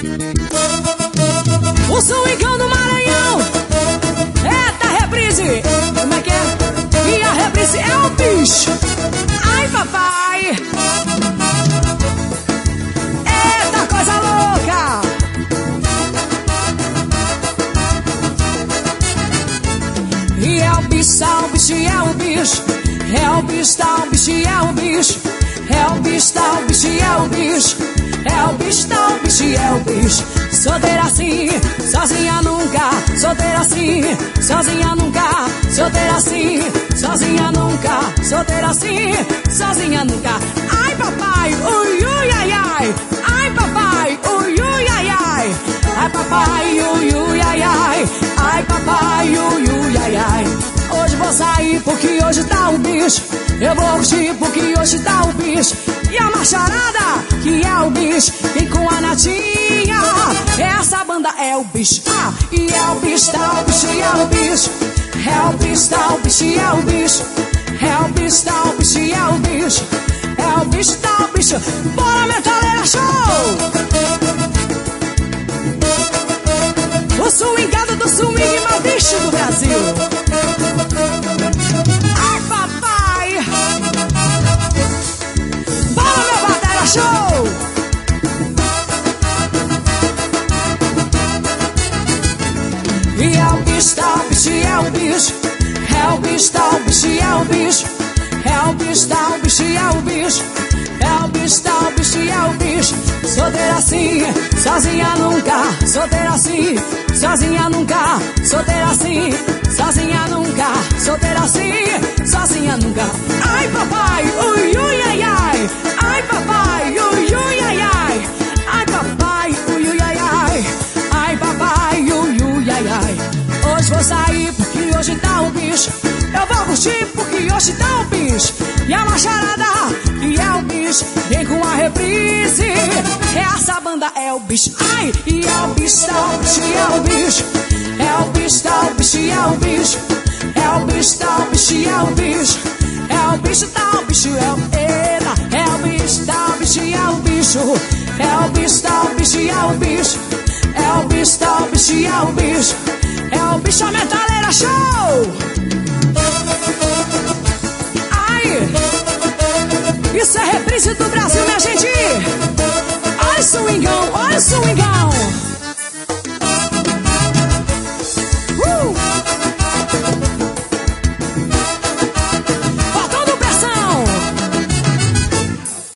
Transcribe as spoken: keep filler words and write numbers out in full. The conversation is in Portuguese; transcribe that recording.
O swingão do Maranhão. Eita, reprise. Como é que é? E a reprise é o bicho. Ai, papai. Eita, coisa louca. E é o bicho, é o bicho, é o bicho. É o bicho, é o bicho, é o bicho. É o bicho, é o bicho, é o bicho. É o bicho, é o bicho, é o bicho. Solteira assim, sozinha nunca. Solteira assim, sozinha nunca. Solteira assim, sozinha nunca. Solteira assim, sozinha nunca. Ai, papai, ui, ui, ai, ai. Ai, papai, ui, ui, ai, ai. Ai, papai, ui, ui, ai, ai. Ai, papai, ui, ui, ai, ai. Hoje vou sair porque hoje tá o bicho. Eu vou curtir porque hoje tá o bicho. E a macharada, que é o bicho, vem com a Natinha. Essa banda é o bicho. Ah, e é o bicho, tá o bicho, é o bicho. É o bicho, tá o bicho, é o bicho. É o bicho, tá o bicho, é o bicho. É o bicho, tá o bicho. Bora, metaleira, show! O swingado do swing mais bicho do Brasil. Ai, papai. Bora, meu batera, show. E é o bicho, tá o bicho, é o bicho. É o bicho, tá o bicho, é o bicho. É o bicho, tá o bicho, é o bicho. É o bicho, tá o bicho, é o bicho. Solteira assim, sozinha nunca. Solteira assim, sozinha nunca. Solteira assim, sozinha nunca. Solteira assim, sozinha nunca. Ai, papai, ui, ui, ai, ai. Ai, papai, ui, ui, ai, ai. Ai, papai, ui, ui, ai, ai. Ai, papai, ui, ui, ai, ai. Hoje vou sair porque hoje tá o bicho. Eu vou curtir porque hoje tá o bicho. E a macharada, que é o bicho, vem com a reprise. Essa banda é o bicho. Ai, e é o bicho, tá o bicho, é o bicho. É o bicho, tá o bicho, é o bicho. É o bicho, tá o bicho, é o bicho. É o bicho, tá o bicho, é o eita. É o bicho, tá o bicho, é o bicho. É o bicho, tá o bicho, é o bicho. É o bicho, tá o bicho, é o bicho. É o bicho, a metaleira, show! Ai, isso é reprise do Brasil, minha gente.